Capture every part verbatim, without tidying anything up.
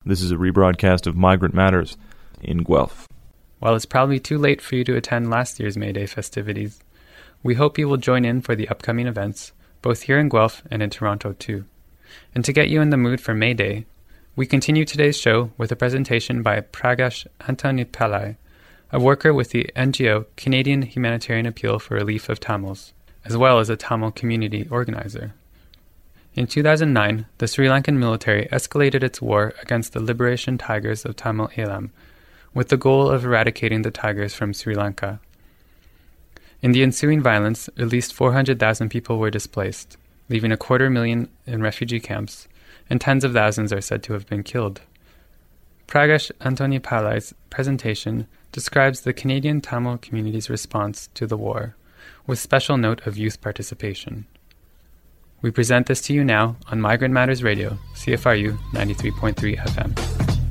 This is a rebroadcast of Migrant Matters in Guelph. While it's probably too late for you to attend last year's May Day festivities, we hope you will join in for the upcoming events, both here in Guelph and in Toronto too. And to get you in the mood for May Day, we continue today's show with a presentation by Prakash Antonipillai, a worker with the N G O Canadian Humanitarian Appeal for Relief of Tamils, as well as a Tamil community organizer. In two thousand nine, the Sri Lankan military escalated its war against the Liberation Tigers of Tamil Eelam, with the goal of eradicating the tigers from Sri Lanka. In the ensuing violence, at least four hundred thousand people were displaced, leaving a quarter million in refugee camps, and tens of thousands are said to have been killed. Prakash Antonipillai's presentation describes the Canadian Tamil community's response to the war, with special note of youth participation. We present this to you now on Migrant Matters Radio, C F R U ninety-three point three F M.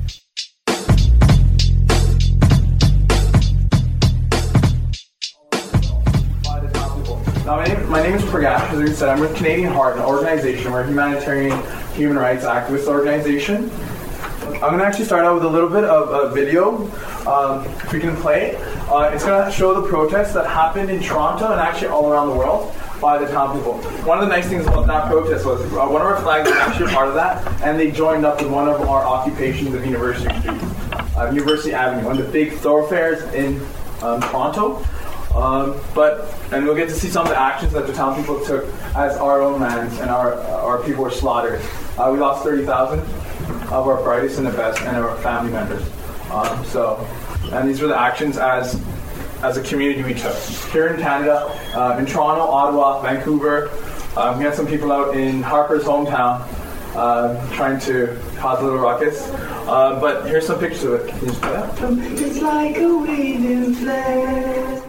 Now, my name, my name is Prakash. As I said, I'm with Canadian Heart, an organization. We're a humanitarian human rights activist organization. I'm going to actually start out with a little bit of a video, um, if we can play it. Uh, it's going to show the protests that happened in Toronto and actually all around the world by the town people. One of the nice things about that protest was uh, one of our flags was actually a part of that, and they joined up with one of our occupations of University Street, uh, University Avenue, one of the big thoroughfares in um, Toronto. Um, but and we'll get to see some of the actions that the town people took as our own lands and our our people were slaughtered. Uh, we lost thirty thousand of our brightest and the best and our family members. Um, so, and these were the actions as as a community we took here in Canada, uh, in Toronto, Ottawa, Vancouver. Um, we had some people out in Harper's hometown uh, trying to cause a little ruckus. Uh, but here's some pictures of it. Can you just play that? It's like a waving flag.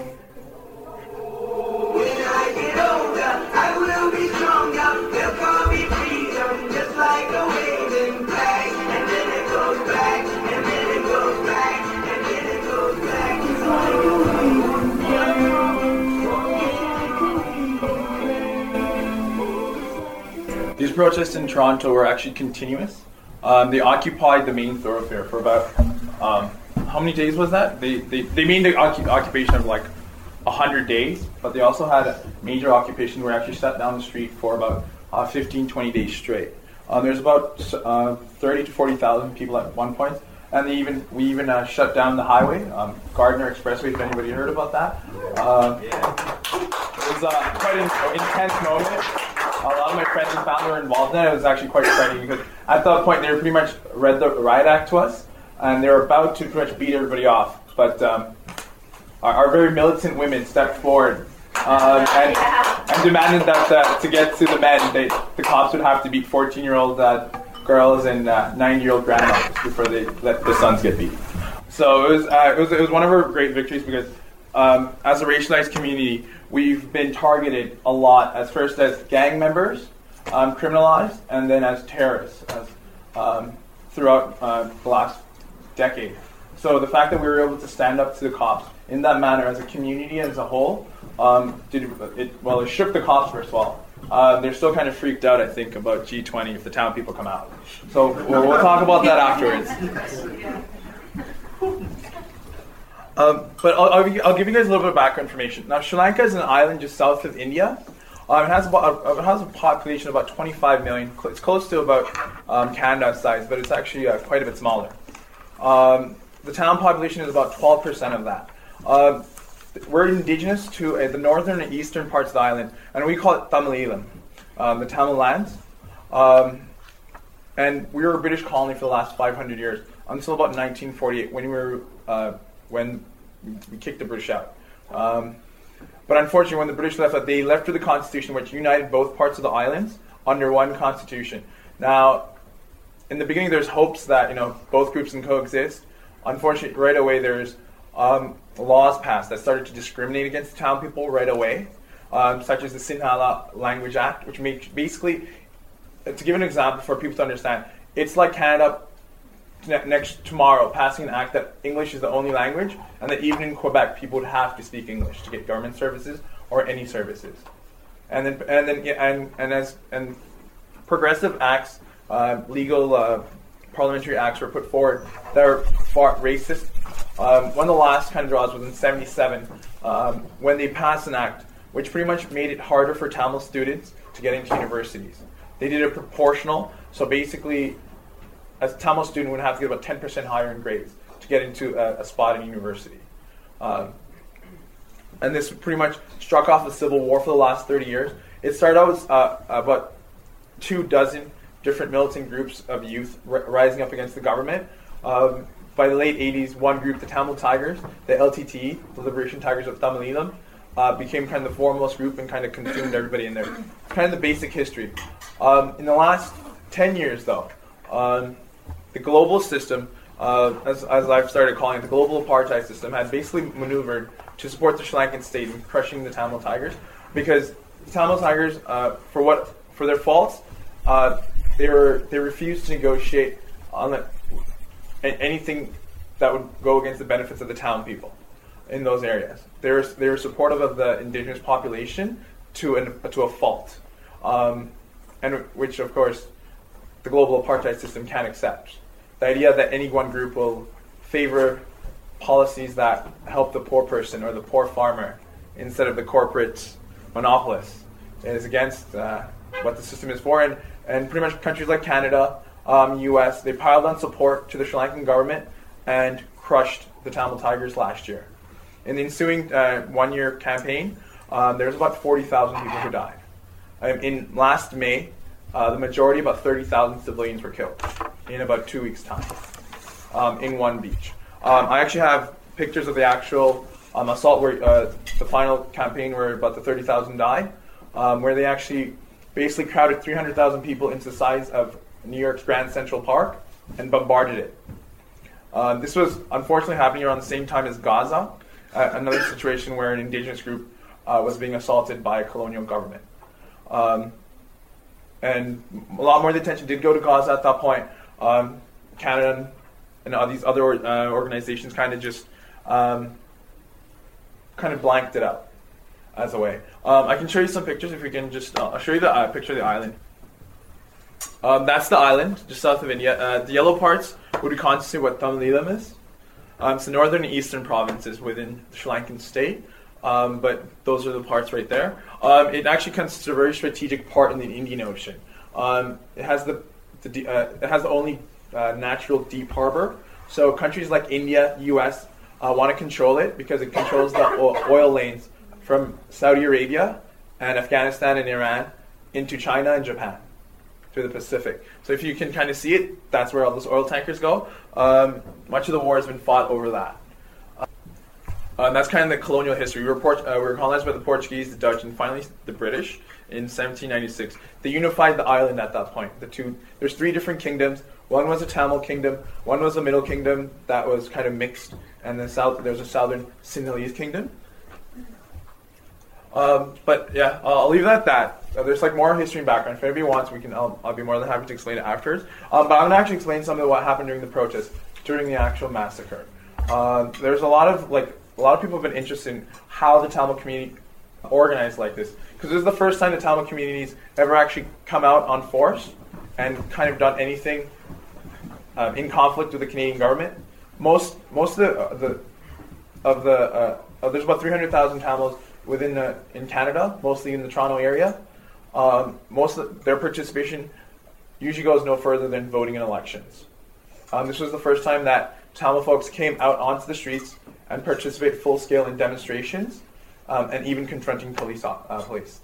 When I get older, I will be stronger. They'll call me freedom, just like a waving flag. And then it goes back, and then it goes back, and then it goes back. It's like a waving flag. These protests in Toronto were actually continuous. Um, they occupied the main thoroughfare for about, um, how many days was that? They they, they made the occup- occupation of like one hundred days, but they also had a major occupation where they actually shut down the street for about uh, fifteen, twenty days straight. Um, there's about uh, thirty to forty thousand people at one point, and they even we even uh, shut down the highway, um, Gardner Expressway, if anybody heard about that. Uh, it was uh, quite an intense moment. A lot of my friends and family were involved in it. It was actually quite exciting because at that point they were pretty much read the riot act to us, and they were about to pretty much beat everybody off. But um, our, our very militant women stepped forward um, and, and demanded that uh, to get to the men, they, the cops would have to beat fourteen-year-old uh, girls and uh, nine-year-old grandmothers before they let the sons get beat. So it was uh, it was it was one of our great victories because um, as a racialized community, we've been targeted a lot, as first as gang members, um, criminalized, and then as terrorists as, um, throughout uh, the last decade. So the fact that we were able to stand up to the cops in that manner as a community as a whole, um, did it, well, it shook the cops first of all. Uh, they're still kind of freaked out, I think, about G twenty if the town people come out. So we'll, we'll talk about that afterwards. Um, but I'll, I'll, I'll give you guys a little bit of background information. Now, Sri Lanka is an island just south of India. Um, it, has about, uh, it has a population of about twenty-five million. It's close to about um, Canada size, but it's actually uh, quite a bit smaller. Um, the town population is about twelve percent of that. Uh, we're indigenous to uh, the northern and eastern parts of the island, and we call it Tamil Eelam, um, the Tamil lands. Um, and we were a British colony for the last five hundred years, until about nineteen forty-eight, when we were... Uh, when we kicked the British out. Um, but unfortunately, when the British left, they left with a constitution which united both parts of the islands under one constitution. Now, in the beginning, there's hopes that, you know, both groups can coexist. Unfortunately, right away, there's um, laws passed that started to discriminate against the town people right away, um, such as the Sinhala Language Act, which makes basically, to give an example for people to understand, it's like Canada next tomorrow passing an act that English is the only language, and that even in Quebec people would have to speak English to get government services or any services. And then and then and and as and progressive acts, uh, legal uh, parliamentary acts were put forward that are far racist. Um, one of the last kind of draws was in seventy-seven um, when they passed an act which pretty much made it harder for Tamil students to get into universities. They did it proportional, so basically a Tamil student would have to get about ten percent higher in grades to get into a, a spot in university. Um, and this pretty much struck off the civil war for the last thirty years. It started out with uh, about two dozen different militant groups of youth r- rising up against the government. Um, by the late eighties, one group, the Tamil Tigers, the L T T E, the Liberation Tigers of Tamil Eelam, uh, became kind of the foremost group and kind of consumed everybody in there. Kind of the basic history. Um, in the last ten years, though, um, the global system, uh, as, as I've started calling it, the global apartheid system, had basically maneuvered to support the Sri Lankan state in crushing the Tamil Tigers, because the Tamil Tigers, uh, for what for their faults, uh, they were they refused to negotiate on the, anything that would go against the benefits of the town people in those areas. They were they were supportive of the indigenous population to an, to a fault, um, and which of course the global apartheid system can't accept. The idea that any one group will favor policies that help the poor person or the poor farmer instead of the corporate monopolists is against uh, what the system is for. And, and pretty much countries like Canada, um, U S, they piled on support to the Sri Lankan government and crushed the Tamil Tigers last year. In the ensuing uh, one-year campaign, um, there was about forty thousand people who died. Um, in last May, uh, the majority, about thirty thousand civilians were killed in about two weeks' time um, in one beach. Um, I actually have pictures of the actual um, assault, where uh, the final campaign where about the thirty thousand died, um, where they actually basically crowded three hundred thousand people into the size of New York's Grand Central Park and bombarded it. Um, this was unfortunately happening around the same time as Gaza, uh, another situation where an indigenous group uh, was being assaulted by a colonial government. Um, and a lot more of the attention did go to Gaza at that point. Um, Canada and all these other uh, organizations kind of just um, kind of blanked it out as a way. Um, I can show you some pictures if we can just, uh, I'll show you the uh, picture of the island. Um, that's the island, just south of India. Uh, the yellow parts would constitute what Tamil Eelam is. Um, it's the northern and eastern provinces within the Sri Lankan state, um, but those are the parts right there. Um, it actually constitutes a very strategic part in the Indian Ocean. Um, it has the, the uh, it has the only uh, natural deep harbor. So countries like India, U S uh, want to control it because it controls the oil lanes from Saudi Arabia and Afghanistan and Iran into China and Japan through the Pacific. So if you can kind of see it, that's where all those oil tankers go. Um, much of the war has been fought over that. Uh, and that's kind of the colonial history. We were, Port- uh, we were colonized by the Portuguese, the Dutch, and finally the British in seventeen ninety-six. They unified the island at that point. The two, there's three different kingdoms. One was a Tamil kingdom, one was a middle kingdom that was kind of mixed, and then south there's a southern Sinhalese kingdom. Um, but yeah, uh, I'll leave it at that. Uh, there's like more history and background. If anybody wants, we can. I'll, I'll be more than happy to explain it afterwards. Um, but I'm going to actually explain some of what happened during the protest, during the actual massacre. Uh, there's a lot of like a lot of people have been interested in how the Tamil community organized like this, because this is the first time the Tamil communities ever actually come out on force and kind of done anything um, in conflict with the Canadian government. Most most of the uh, the of the uh, uh, there's about three hundred thousand Tamils within the, in Canada, mostly in the Toronto area. Um, most of the, their participation usually goes no further than voting in elections. Um, this was the first time that Tamil folks came out onto the streets and participated full scale in demonstrations um, and even confronting police. Uh, police.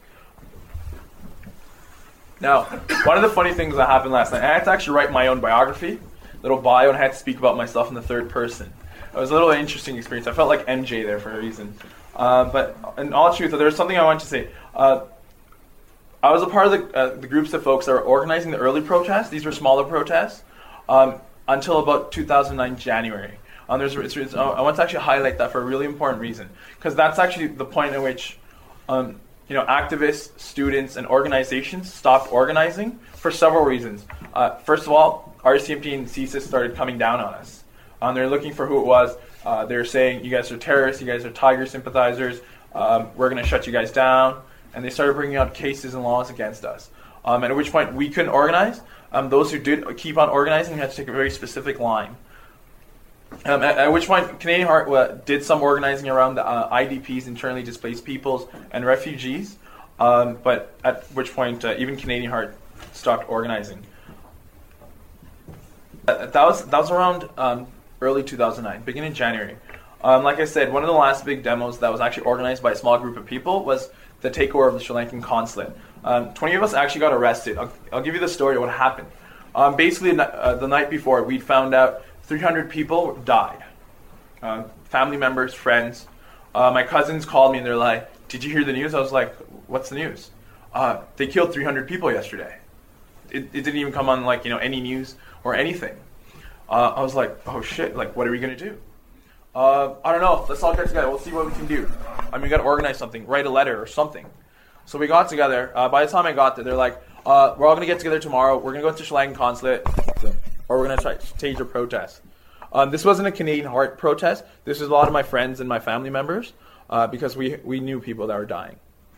Now, one of the funny things that happened last night, I had to actually write my own biography, little bio, and I had to speak about myself in the third person. It was a little interesting experience. I felt like M J there for a reason. Uh, but in all truth, there was something I wanted to say. Uh, I was a part of the, uh, the groups of folks that were organizing the early protests. These were smaller protests um, until about two thousand nine January. Um, there's, it's, it's, I want to actually highlight that for a really important reason, because that's actually the point at which um, you know, activists, students, and organizations stopped organizing for several reasons. Uh, first of all, R C M P and C S I S started coming down on us. Um, they're looking for who it was. Uh, they're saying, you guys are terrorists, you guys are Tiger sympathizers, um, we're going to shut you guys down. And they started bringing out cases and laws against us. Um, and at which point we couldn't organize. Um, those who did keep on organizing had to take a very specific line. Um, at, at which point Canadian Heart uh, did some organizing around the uh, I D Ps, internally displaced peoples, and refugees. Um, but at which point uh, even Canadian Heart stopped organizing. Uh, that was that was around um, early two thousand nine, beginning of January. Um, like I said, one of the last big demos that was actually organized by a small group of people was the takeover of the Sri Lankan consulate. Um, twenty of us actually got arrested. I'll, I'll give you the story of what happened. Um, basically, uh, the night before, we found out three hundred people died. Uh, family members, friends. Uh, my cousins called me and they're like, "Did you hear the news?" I was like, "What's the news?" Uh, they killed three hundred people yesterday. It, it didn't even come on like you know any news or anything. Uh, I was like, "Oh shit! Like, what are we gonna do?" Uh, I don't know. Let's all get together. We'll see what we can do. I mean, we got to organize something, write a letter or something. So we got together. Uh, by the time I got there, they're like, uh, we're all going to get together tomorrow. We're going to go to Sri Lankan consulate, or we're going to try to stage a protest. Um, this wasn't a Canadian Heart protest. This was a lot of my friends and my family members uh, because we we knew people that were dying.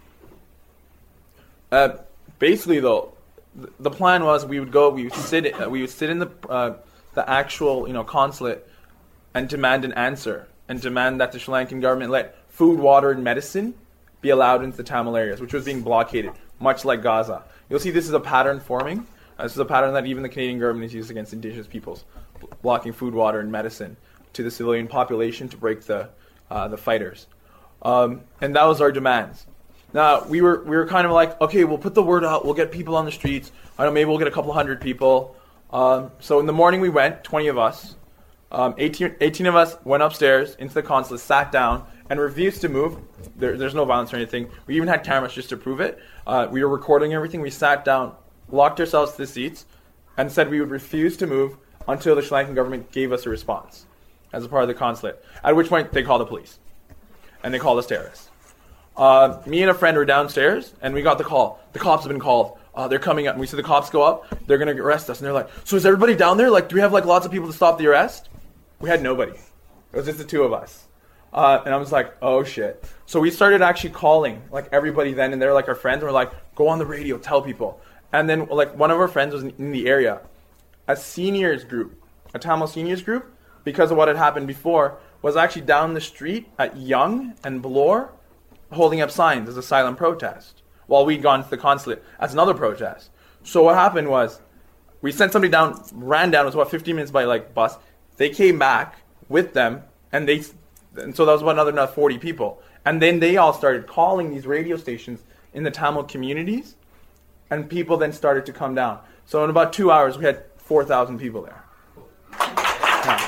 Uh, basically, though, th- the plan was we would go, we would sit, uh, we would sit in the uh, the actual you know consulate and demand an answer, and demand that the Sri Lankan government let food, water, and medicine be allowed into the Tamil areas, which was being blockaded, much like Gaza. You'll see this is a pattern forming. Uh, this is a pattern that even the Canadian government has used against Indigenous peoples, b- blocking food, water, and medicine to the civilian population to break the uh, the fighters. Um, and that was our demands. Now, we were we were kind of like, okay, we'll put the word out, we'll get people on the streets. I don't know, maybe we'll get a couple hundred people. Um, so in the morning we went, twenty of us. Um, eighteen, eighteen of us went upstairs into the consulate, sat down, and refused to move. There, there's no violence or anything. We even had cameras just to prove it. Uh, we were recording everything. We sat down, locked ourselves to the seats, and said we would refuse to move until the Sri Lankan government gave us a response as a part of the consulate, at which point they called the police, and they called us terrorists. Uh, me and a friend were downstairs, and we got the call. The cops have been called. Uh, they're coming up. And we see the cops go up. They're going to arrest us. And they're like, so is everybody down there? Like, do we have like lots of people to stop the arrest? We had nobody. It was just the two of us. Uh, and I was like, oh shit. So we started actually calling like everybody then and there, like our friends, and we're like, go on the radio, tell people. And then like one of our friends was in, in the area. A seniors group, a Tamil seniors group, because of what had happened before, was actually down the street at Young and Bloor holding up signs as a silent protest while we'd gone to the consulate as another protest. So what happened was we sent somebody down, ran down, it was about fifteen minutes by like bus. They came back with them, and they, and so that was about another, another forty people. And then they all started calling these radio stations in the Tamil communities, and people then started to come down. So in about two hours, we had four thousand people there. Yeah.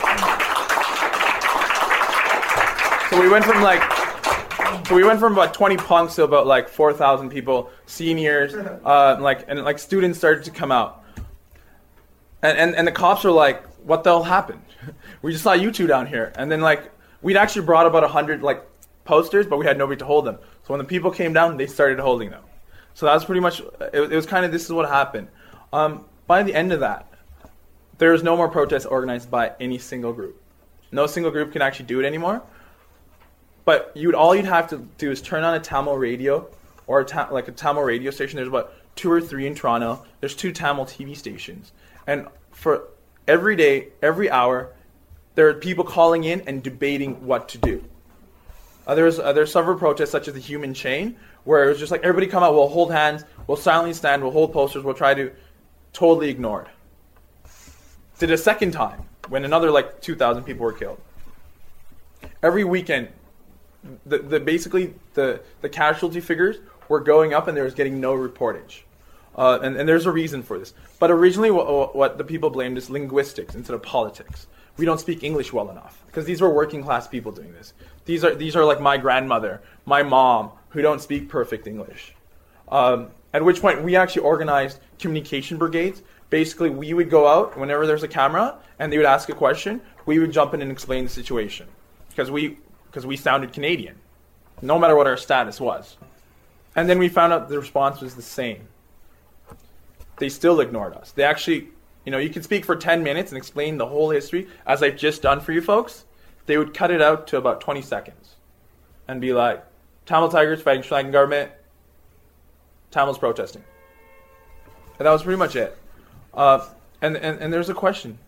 So we went from like, so we went from about twenty punks to about like four thousand people, seniors, uh, like and like students started to come out, and and and the cops were like, "What the hell happened? We just saw you two down here." And then like we'd actually brought about a hundred like posters, but we had nobody to hold them. So when the people came down, they started holding them. So that was pretty much. It, it was kind of this is what happened. Um, by the end of that, there was no more protests organized by any single group. No single group can actually do it anymore. But you'd all you'd have to do is turn on a Tamil radio or a ta- like a Tamil radio station. There's about two or three in Toronto. There's two Tamil T V stations, and for every day, every hour, there are people calling in and debating what to do. Uh, there's uh, there's several protests such as the Human Chain, where it was just like everybody come out, we'll hold hands, we'll silently stand, we'll hold posters, we'll try to totally ignored. Did a second time when another like two thousand people were killed. Every weekend. The, the basically the, the casualty figures were going up and there was getting no reportage, uh, and, and there's a reason for this. But originally, what, what the people blamed is linguistics instead of politics. We don't speak English well enough because these were working class people doing this. These are these are like my grandmother, my mom, who don't speak perfect English. Um, at which point we actually organized communication brigades. Basically, we would go out whenever there's a camera and they would ask a question. We would jump in and explain the situation because we. Because we sounded Canadian, no matter what our status was. And then we found out the response was the same. They still ignored us. They actually, you know, you can speak for ten minutes and explain the whole history, as I've just done for you folks. They would cut it out to about twenty seconds and be like, Tamil Tigers fighting Sri Lankan government, Tamils protesting. And that was pretty much it. Uh, and, and, and there's a question.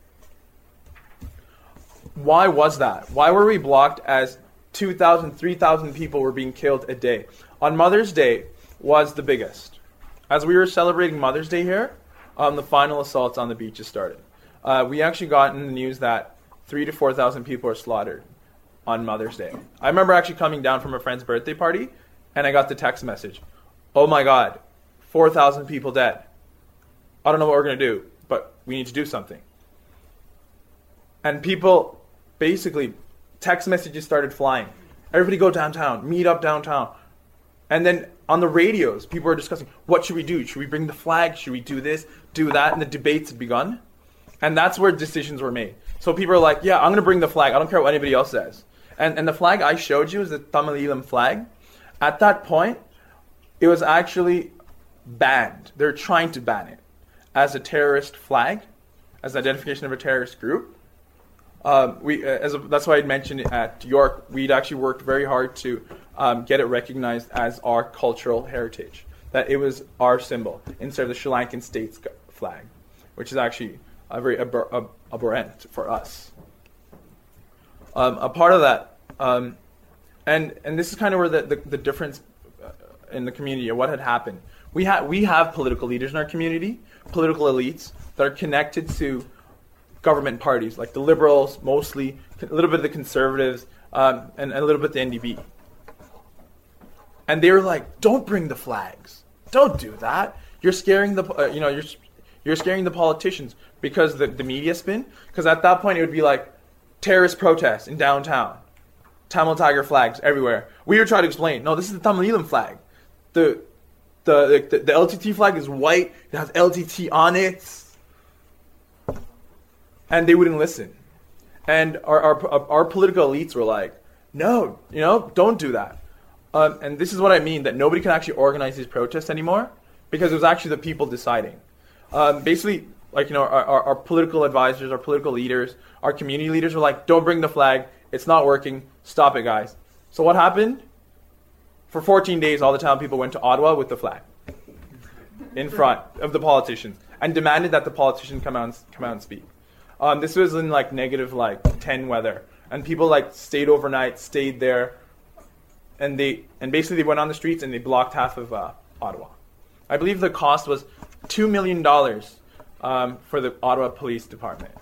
Why was that? Why were we blocked as two thousand, three thousand people were being killed a day? On Mother's Day was the biggest. As we were celebrating Mother's Day here, um, the final assaults on the beaches started. Uh, we actually got in the news that three to four thousand people were slaughtered on Mother's Day. I remember actually coming down from a friend's birthday party, and I got the text message. Oh my God, four thousand people dead. I don't know what we're going to do, but we need to do something. And people, basically, text messages started flying. Everybody go downtown, meet up downtown. And then on the radios, people were discussing, what should we do? Should we bring the flag? Should we do this, do that? And the debates had begun. And that's where decisions were made. So people are like, yeah, I'm going to bring the flag. I don't care what anybody else says. And and the flag I showed you is the Tamil Eelam flag. At that point, it was actually banned. They're trying to ban it as a terrorist flag, as identification of a terrorist group. Um, we, uh, as a, that's why I mentioned it at York. We'd actually worked very hard to um, get it recognized as our cultural heritage, that it was our symbol instead of the Sri Lankan state's flag, which is actually a very abhor- ab- abhorrent for us. Um, a part of that, um, and and this is kind of where the, the, the difference in the community of what had happened. We have we have political leaders in our community, political elites that are connected to government parties, like the Liberals, mostly, a little bit of the Conservatives, um, and, and a little bit the N D P. And they were like, "Don't bring the flags. Don't do that. You're scaring the, uh, you know, you're you're scaring the politicians because the the media spin. Because at that point, it would be like terrorist protests in downtown, Tamil Tiger flags everywhere. We were trying to explain, no, this is the Tamil Eelam flag. The the the, the L T T flag is white. It has L T T on it." And they wouldn't listen. And our, our our political elites were like, no, you know, don't do that. Um, and this is what I mean, that nobody can actually organize these protests anymore because it was actually the people deciding. Um, basically, like, you know, our, our, our political advisors, our political leaders, our community leaders were like, don't bring the flag. It's not working. Stop it, guys. So what happened? For fourteen days, all the town people went to Ottawa with the flag in front of the politicians and demanded that the politicians come out and, come out and speak. Um, this was in like negative like ten weather, and people like stayed overnight, stayed there, and they and basically they went on the streets and they blocked half of uh, Ottawa. I believe the cost was two million dollars um, for the Ottawa Police Department.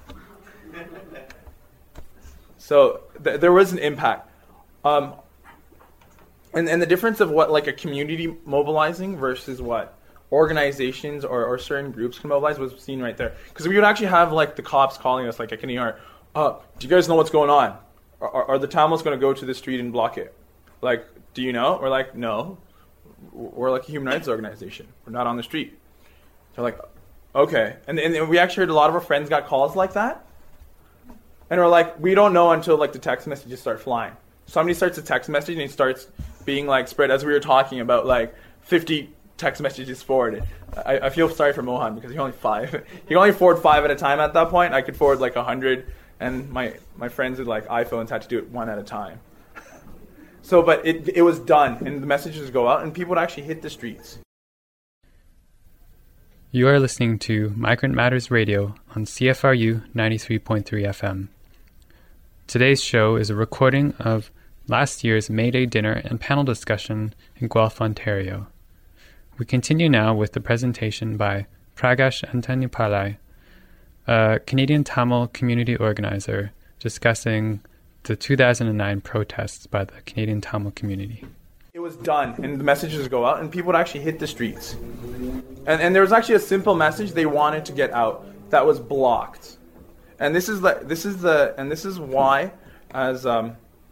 So th- there was an impact, um, and and the difference of what like a community mobilizing versus what organizations or, or certain groups can mobilize was seen right there. Because we would actually have like the cops calling us, like at Kenny Yard, uh, do you guys know what's going on? Are, are, are the Tamils going to go to the street and block it? Like, do you know? We're like, no. We're like a human rights organization. We're not on the street. They're like, okay. And, and we actually heard a lot of our friends got calls like that. And we're like, we don't know until like the text messages start flying. Somebody starts a text message and it starts being like spread, as we were talking about, like fifty text messages forwarded. I, I feel sorry for Mohan because he only five. He can only forward five at a time at that point. I could forward like a hundred, and my, my friends with like iPhones had to do it one at a time. So, but it it was done, and the messages would go out, and people would actually hit the streets. You are listening to Migrant Matters Radio on C F R U ninety-three point three F M. Today's show is a recording of last year's May Day dinner and panel discussion in Guelph, Ontario. We continue now with the presentation by Pragash Antanipalai, a Canadian Tamil community organizer, discussing the two thousand nine protests by the Canadian Tamil community. It was done, and the messages would go out, and people would actually hit the streets. And and there was actually a simple message they wanted to get out that was blocked. And this is the this is the and this is why, as um,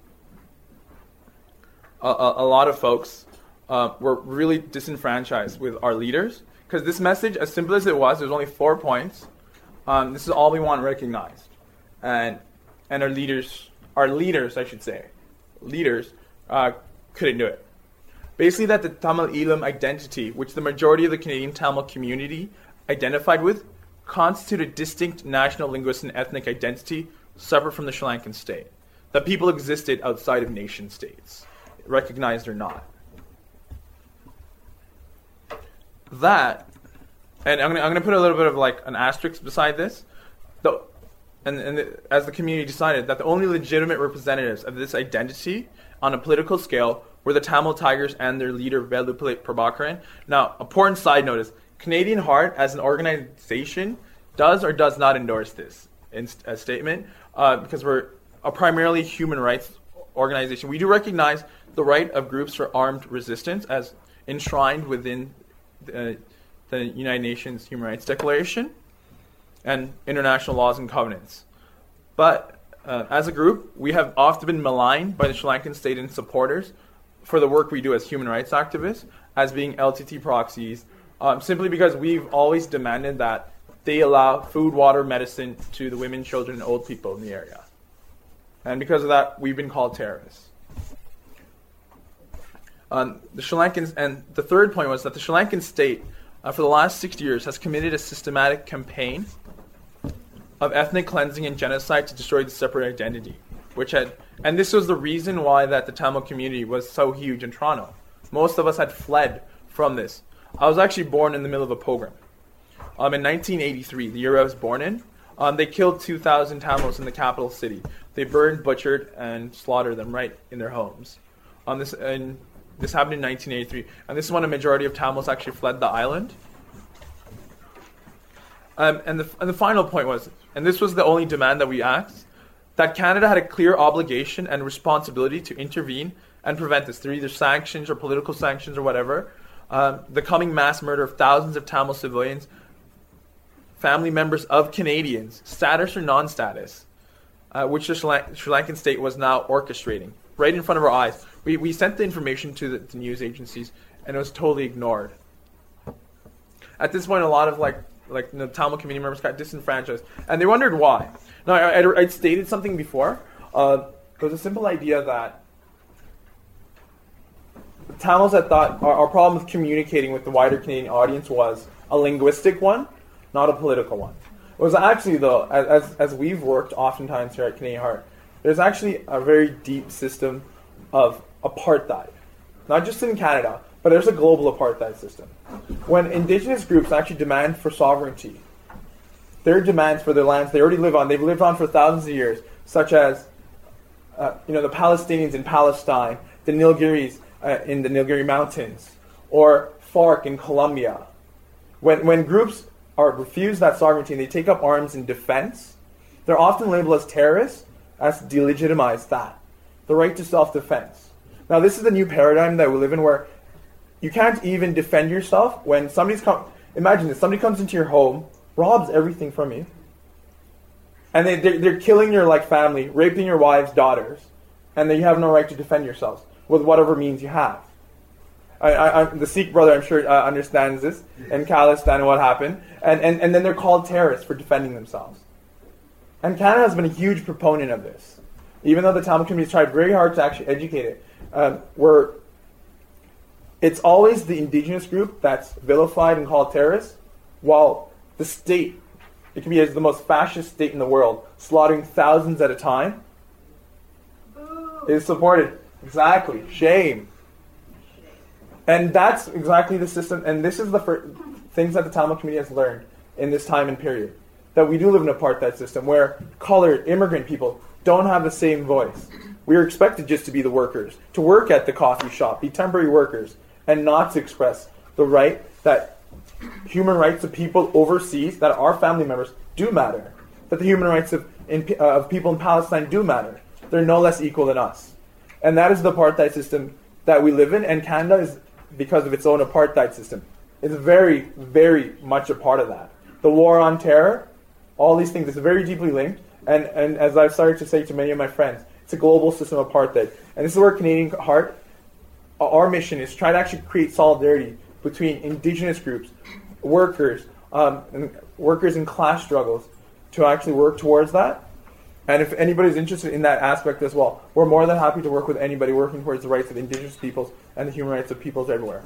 a, a, a lot of folks uh, were really disenfranchised with our leaders, because this message, as simple as it was, there's only four points. Um, this is all we want recognized, and and our leaders, our leaders, I should say, leaders uh, couldn't do it. Basically, that the Tamil Eelam identity, which the majority of the Canadian Tamil community identified with, constitute a distinct national linguistic and ethnic identity separate from the Sri Lankan state. That people existed outside of nation states, recognized or not. That and I'm gonna I'm gonna put a little bit of like an asterisk beside this, the, and and the, as the community decided that the only legitimate representatives of this identity on a political scale were the Tamil Tigers and their leader Velupillai Prabhakaran. Now, important side note is Canadian Heart as an organization does or does not endorse this in, uh, statement uh, because we're a primarily human rights organization. We do recognize the right of groups for armed resistance as enshrined within the, the United Nations Human Rights Declaration and international laws and covenants. But uh, as a group, we have often been maligned by the Sri Lankan state and supporters for the work we do as human rights activists, as being L T T proxies, um, simply because we've always demanded that they allow food, water, medicine to the women, children, and old people in the area. And because of that, we've been called terrorists. Um, the Sri Lankans, and the third point was that the Sri Lankan state, uh, for the last sixty years, has committed a systematic campaign of ethnic cleansing and genocide to destroy the separate identity, which had, and this was the reason why that the Tamil community was so huge in Toronto. Most of us had fled from this. I was actually born in the middle of a pogrom. Um, in nineteen eighty-three, the year I was born in, um, they killed two thousand Tamils in the capital city. They burned, butchered, and slaughtered them right in their homes. Um, this, and this happened in nineteen eighty-three, and this is when a majority of Tamils actually fled the island. Um, and, the, and the final point was, and this was the only demand that we asked, that Canada had a clear obligation and responsibility to intervene and prevent this through either sanctions or political sanctions or whatever. Um, the coming mass murder of thousands of Tamil civilians, family members of Canadians, status or non-status, uh, which the Sri Lankan state was now orchestrating right in front of our eyes. We we sent the information to the, the news agencies, and it was totally ignored. At this point, a lot of like like the Tamil community members got disenfranchised, and they wondered why. Now, I, I, I'd stated something before. Uh, it was a simple idea that the Tamils had thought our, our problem with communicating with the wider Canadian audience was a linguistic one, not a political one. It was actually, though, as as we've worked oftentimes here at Canadian Heart, there's actually a very deep system of apartheid, not just in Canada, but there's a global apartheid system. When Indigenous groups actually demand for sovereignty, their demands for their lands they already live on, they've lived on for thousands of years, such as uh, you know the Palestinians in Palestine, the Nilgiris uh, in the Nilgiri Mountains, or FARC in Colombia. When when groups are refused that sovereignty and they take up arms in defense, they're often labeled as terrorists, as to delegitimize that, the right to self-defense. Now, this is the new paradigm that we live in, where you can't even defend yourself when somebody's come. Imagine this: somebody comes into your home, robs everything from you, and they they're, they're killing your like family, raping your wives, daughters, and then you have no right to defend yourselves with whatever means you have. I, I, I, the Sikh brother, I'm sure, uh, understands this, and Khalistan and what happened, and, and and then they're called terrorists for defending themselves. And Canada has been a huge proponent of this, even though the Tamil community has tried very hard to actually educate it. Um, where it's always the Indigenous group that's vilified and called terrorists, while the state, it can be as the most fascist state in the world, slaughtering thousands at a time, is supported. Exactly. Shame. And that's exactly the system, and this is the first things that the Tamil community has learned in this time and period. That we do live in an apartheid system where colored, immigrant people don't have the same voice. We are expected just to be the workers, to work at the coffee shop, be temporary workers, and not to express the right that human rights of people overseas, that our family members, do matter. That the human rights of, in, uh, of people in Palestine do matter. They're no less equal than us. And that is the apartheid system that we live in, and Canada is, because of its own apartheid system, is very, very much a part of that. The war on terror, all these things, is very deeply linked, and, and as I've started to say to many of my friends, it's a global system of apartheid. And this is where Canadian Heart, our mission is to try to actually create solidarity between Indigenous groups, workers, um, and workers in class struggles, to actually work towards that. And if anybody's interested in that aspect as well, we're more than happy to work with anybody working towards the rights of Indigenous peoples and the human rights of peoples everywhere.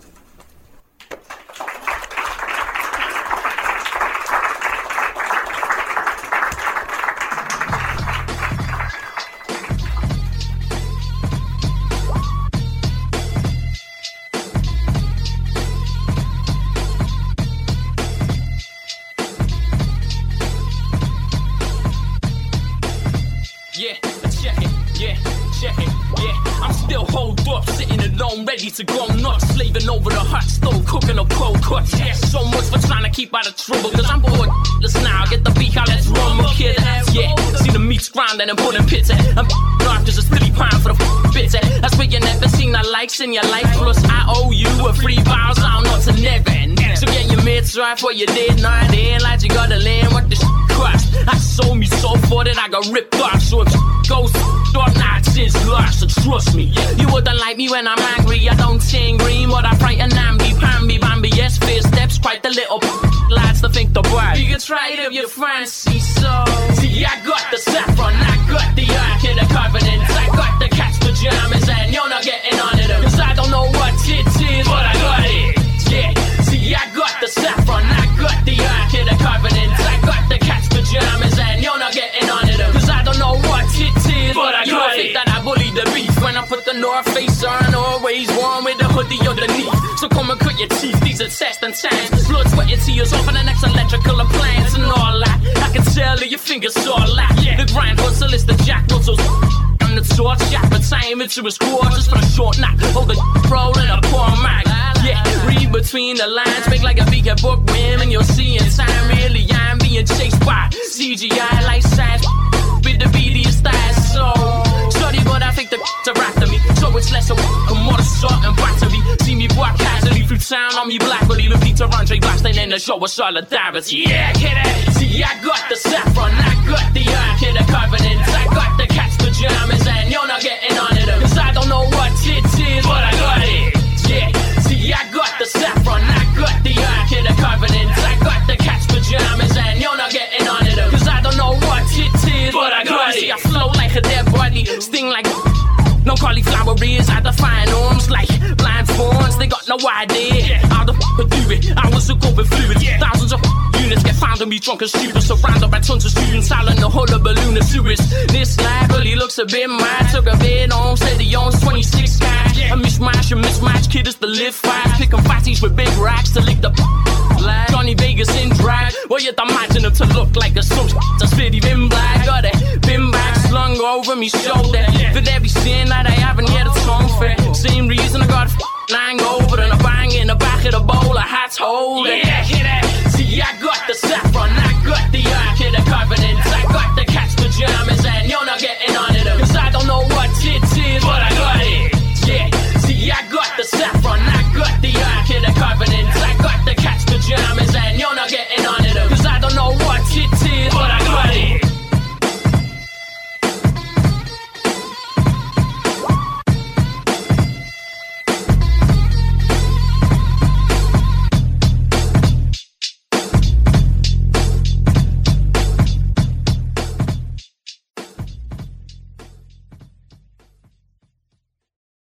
Yeah, check it, yeah, check it, yeah. I'm still holed up, sitting alone, ready to go nuts. Slaving over the hot stove, cooking up cold cuts. Yeah, so much for trying to keep out of trouble. Cause I'm bored, let's now get the beat out, let's run, my kid. Yeah, see the meat's grinding and pulling pits. I'm off cause it's really pound for the bits. That's where you never seen the likes in your life. Plus I owe you a free bounce, I don't know to never end. So get your mitts right for you did, not in like you gotta land what the shit cost. I sold me so far that I got ripped off. So if goes dark nights is lost, so trust me, you wouldn't like me when I'm angry. I don't sing green, but I frighten Nambi, Pambi, Bambi. Yes, fear steps quite the little lads to think the word. You can try it if you fancy, so see, I got the saffron, I got the ark in the covenant, I got the cat's pajamas, and you're not getting on it. Cause I don't know what it is, but I got it. Yeah, see, I got the saffron, I got the ark in the covenant, I got the cat's pajamas, and you're not getting on it. Cause I don't know what it is, but I got it. That I bully the beef when I put the North Face on, always warm with the hoodie underneath. So come and cut your teeth, these are test and times. Blood, sweat, and tears off of the next electrical appliance and all that. I can tell that your fingers saw that. The grind hustle is the jack muscles. And the torch, shot the time into his quarters for a short knock. Hold the roll in a poor mag. Yeah, read between the lines, make like a vegan book, women you'll see in time. Really, I'm being chased by C G I like science with the B D style. So, sorry, but I think the are after me. So it's less of a more assault and battery. See me walk casually through town on me black, but even Peter Andre blasting in the show with solidarity. Yeah, get it. See, I got the saffron, I got the ark in the covenant, I got the cat's pajamas, and you're not getting on it. Cause I don't know what it is, but I got it. Yeah, see, I got the saffron, I got the ark in the covenant, I got the cat's pajamas, and you're not getting on it. Cause I don't know what it is, but I got it. See, I flow like a dead body, sting like no cauliflower ears, I define arms like blind fawns. They got no idea how the f*** do it. I was a go with fluid. Thousands of units get found and be drunk and stupid. Surrounded by tons of students, out in the hull of balloon of sewers. This life really looks a bit mad. Took a bit home, said he owns twenty-six guys. A mismatch, a mismatch, kid is the live fast. Picking fatties with big racks to lick the like Johnny Vegas in drag. Well, you'd imagine him to look like a some that's fitty bin black. Got a bin bag slung over me shoulder. For every sin that I haven't yet atoned for. Same reason I got a f***ing hangover and a bang in the back of the bowl. A hat's holding. Yeah, hit it. See, I got the saffron, I got the ark in the covenant, I got the